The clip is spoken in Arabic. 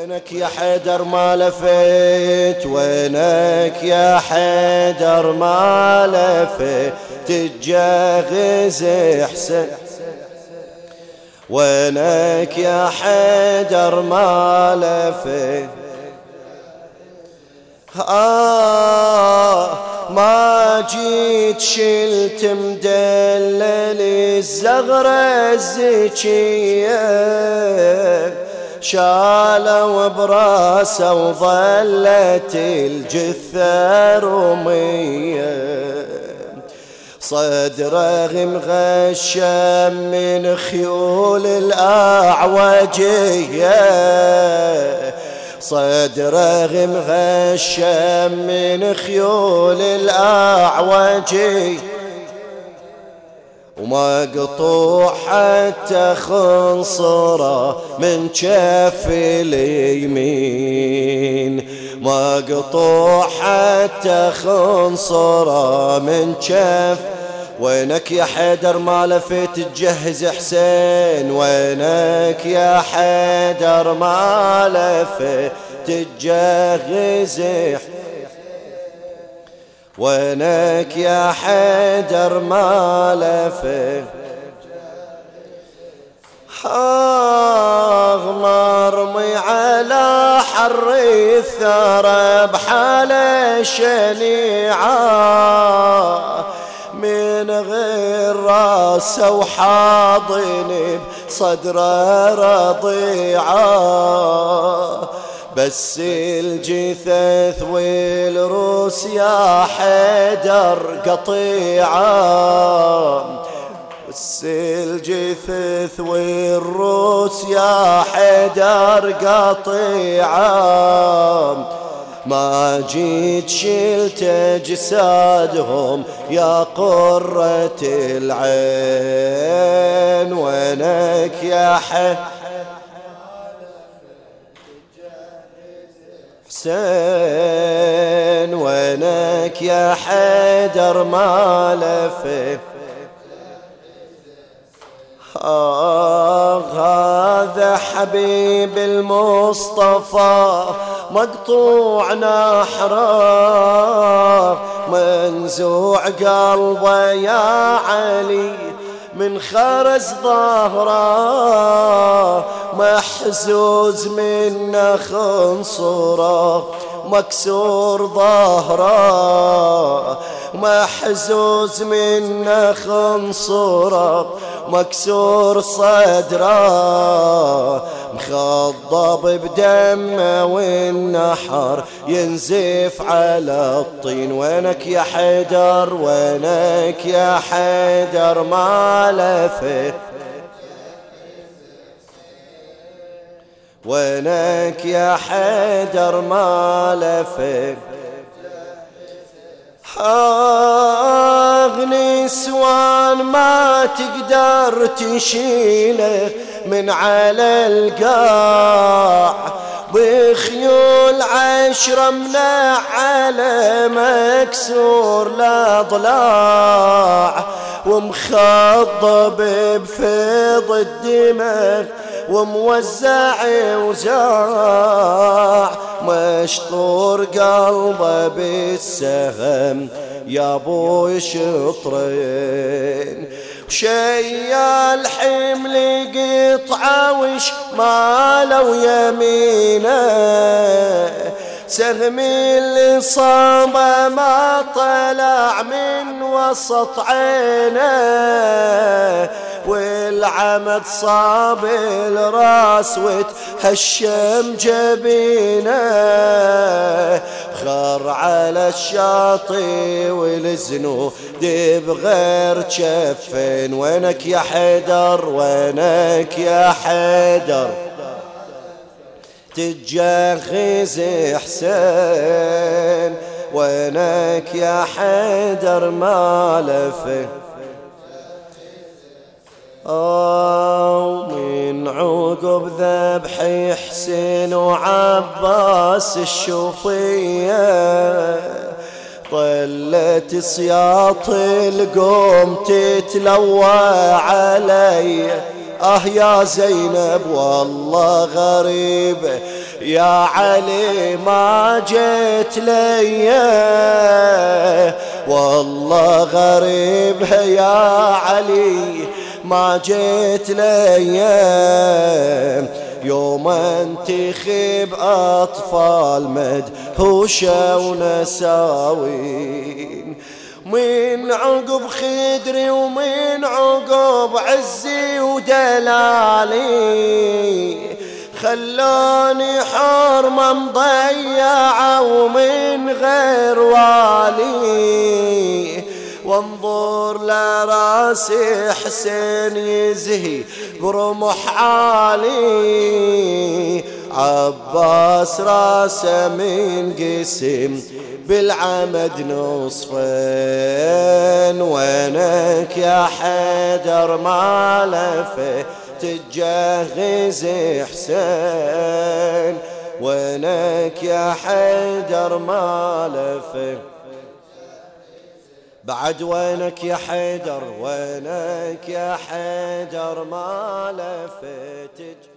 وينك يا حيدر ما لفيت، وينك يا حيدر ما لفيت تجهز حسين، وينك يا حيدر ما لفيت. ما جيت شلت مدلل الزغرة الزكية، شالوا براسه وظلت الجثة رمية، صدره مغشم من خيول الأعوجية، صدره مغشم من خيول الأعوجية، ومقطوع حتى خنصره من كف اليمين، مقطوع حتى خنصره من كف. وينك يا حيدر ما لفيت تجهز حسين، وينك يا حيدر ما لفيت تجهز حسين، وينك يا حيدر ما لفيت. مرمي على حر الثرى بحاله شنيعة، من غير راسه وحاضن بصدره رضيعة، بس الجثث والروس يا حيدر قطيعة، بس الجثث والروس يا حيدر قطيعة، ما جيت شلت أجسادهم يا قرة العين، وينك يا حسين، وينك يا حيدر ما لفيت. هذا حبيب المصطفى مقطوع نحره، منزوع قلبه يا علي من خرز ظهره، محزوز من خنصره مكسور ظهره، محزوز من خنصره مكسور صدره، مخضب بدمه والنحر ينزف على الطين. وينك يا حيدر، وينك يا حيدر ما لفيت، وينك يا حيدر ما لفيت. نسوان ما تقدر تشيله من على القاع، بخيول 10 منعله مكسور الأضلاع، ومخضب بفيض الدماغ وموزع وزاع، مشطور قلبه بالسهم يا ابوي شطرين، وشيال حمل قطعه وشماله ويمينه، سهم اللي صابه ما طلع من وسط عينه، والعمد صاب الراس وتهشم جبينه، خر على الشاطئ والزنود بغير جفين. وينك يا حيدر، وينك يا حيدر تجهز حسين، وينك يا حيدر ما لفيت. من عقب ذبح حسين وعباس الشوفية، طلت سياط القوم تتلوى علي. يا زينب والله غريب يا علي ما جيت لي والله غريبها يا علي ما جيت لي يوم انتخب أطفال مدهوشة ونساوين من عقب خدري ومن عقب عزي ودلالي خلوني حرمة مضيعة ومن غير والي وانظر لراسي حسين يزهي برمح عالي عباس راسه من قسم بالعمد نصفين وينك يا حيدر ما لفه تجهز حسين وينك يا حيدر ما لفه بعد وينك يا حيدر وينك يا حيدر ما لفه